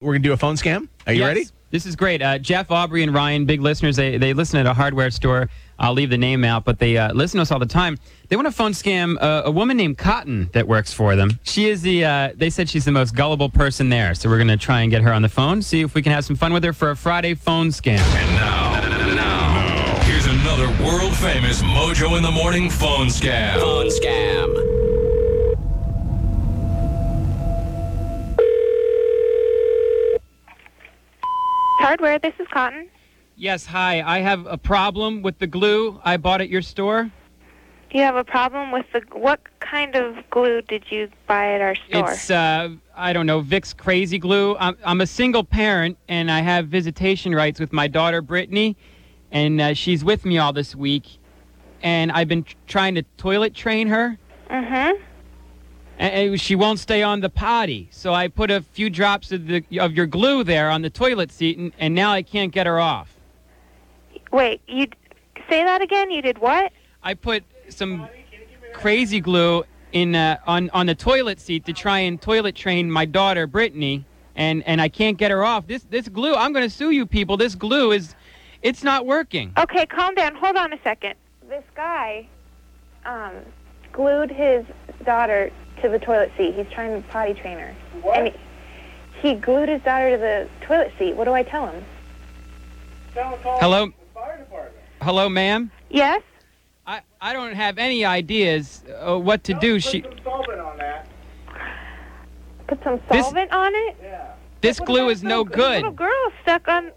we're going to do a phone scam. Are you ready? This is great. Jeff, Aubrey, and Ryan, big listeners. They listen at a hardware store. I'll leave the name out, but they listen to us all the time. They want to phone scam a woman named Cotton that works for them. She is they said she's the most gullible person there, so we're going to try and get her on the phone, see if we can have some fun with her for a Friday phone scam. And now, here's another world-famous Mojo in the Morning phone scam. Phone scam. Hardware, this is Cotton. Yes, hi. I have a problem with the glue I bought at your store. You have a problem with what kind of glue did you buy at our store? It's, I don't know, Vicks Crazy Glue. I'm a single parent, and I have visitation rights with my daughter, Brittany, and she's with me all this week, and I've been trying to toilet train her. Mm-hmm. And she won't stay on the potty, so I put a few drops of your glue there on the toilet seat, and now I can't get her off. Wait, you say that again? You did what? I put some crazy glue in on the toilet seat to try and toilet train my daughter Brittany, and I can't get her off. This glue, I'm going to sue you people. This glue it's not working. Okay, calm down. Hold on a second. This guy glued his daughter to the toilet seat. He's trying to potty train her. What? And he glued his daughter to the toilet seat. What do I tell him? Hello? Fire department. Hello, ma'am? Yes? I don't have any ideas what to do. Put some solvent on that. Put some solvent on it? Yeah. This glue is no The good. little girl stuck on...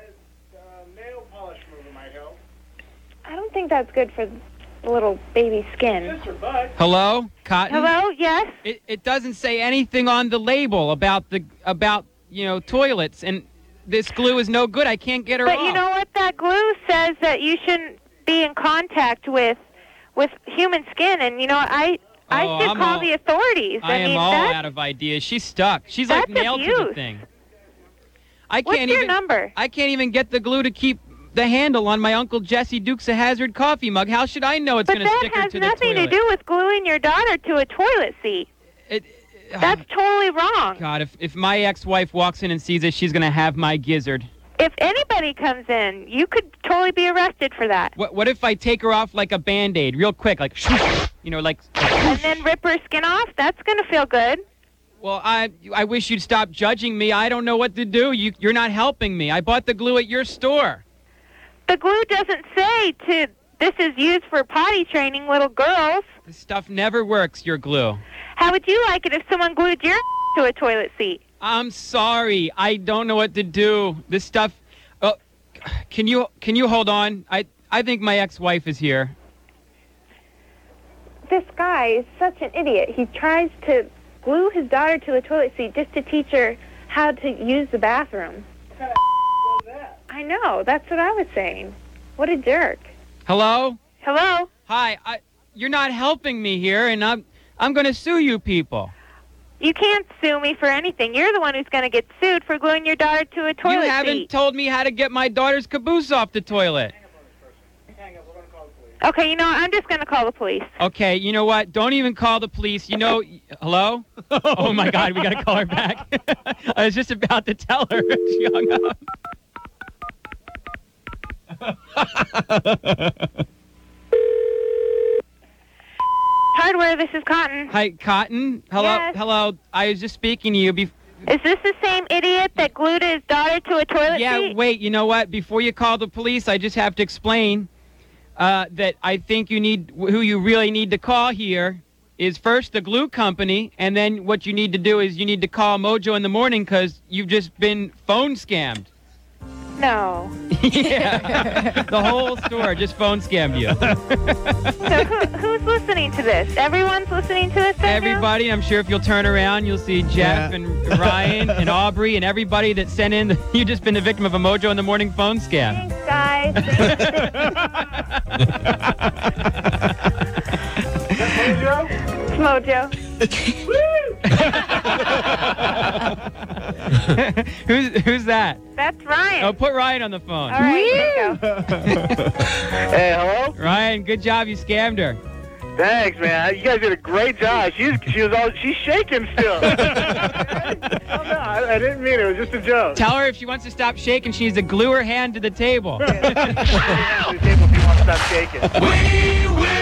Nail polish remover might help. I don't think that's good for the little baby skin. Just your butt. Hello? Cotton? Hello? Yes? It doesn't say anything on the label about toilets, and this glue is no good. I can't get her off. But you know what? That glue says that you shouldn't be in contact with human skin, and I should call the authorities. I am all out of ideas. She's stuck. She's like nailed to the thing. What's your number? I can't even get the glue to keep the handle on my Uncle Jesse Dukes of Hazzard coffee mug. How should I know it's going to stick her to the toilet? But that has nothing to do with gluing your daughter to a toilet seat. That's totally wrong. God, if my ex-wife walks in and sees it, she's going to have my gizzard. If anybody comes in, you could totally be arrested for that. What if I take her off like a Band-Aid, real quick, like, like... And then rip her skin off? That's going to feel good. Well, I wish you'd stop judging me. I don't know what to do. You're not helping me. I bought the glue at your store. The glue doesn't say this is used for potty training little girls. This stuff never works, your glue. How would you like it if someone glued your to a toilet seat? I'm sorry. I don't know what to do. This stuff... Can you hold on? I think my ex-wife is here. This guy is such an idiot. He tries to glue his daughter to a toilet seat just to teach her how to use the bathroom. What kind of was that? I know. That's what I was saying. What a jerk. Hello? Hello? Hi. You're not helping me here, and I'm going to sue you people. You can't sue me for anything. You're the one who's going to get sued for gluing your daughter to a toilet seat. You haven't told me how to get my daughter's caboose off the toilet. Hang up. We're going to call the police. Okay, I'm just going to call the police. Okay, you know what? Don't even call the police. Hello? Oh, my God, we got to call her back. I was just about to tell her. She hung up. Hardware, this is Cotton. Hi, Cotton. Hello. Yes. Hello. I was just speaking to you. Is this the same idiot that glued his daughter to a toilet seat? Yeah, wait, you know what? Before you call the police, I just have to explain that I think who you really need to call here is first the glue company, and then what you need to do is you need to call Mojo in the Morning because you've just been phone scammed. No. Yeah. The whole store just phone scammed you. So who's listening to this? Everyone's listening to this right Everybody. now? I'm sure if you'll turn around, you'll see Jeff and Ryan and Aubrey and everybody that sent in. You've just been the victim of a Mojo in the Morning phone scam. Thanks, guys. Mojo? Who's that? That's Ryan. Oh, put Ryan on the phone. All right, Hey, hello? Ryan, good job. You scammed her. Thanks, man. You guys did a great job. She's shaking still. Hold on. I didn't mean it. It was just a joke. Tell her if she wants to stop shaking, she needs to glue her hand to the table. The table if you want to stop shaking. We will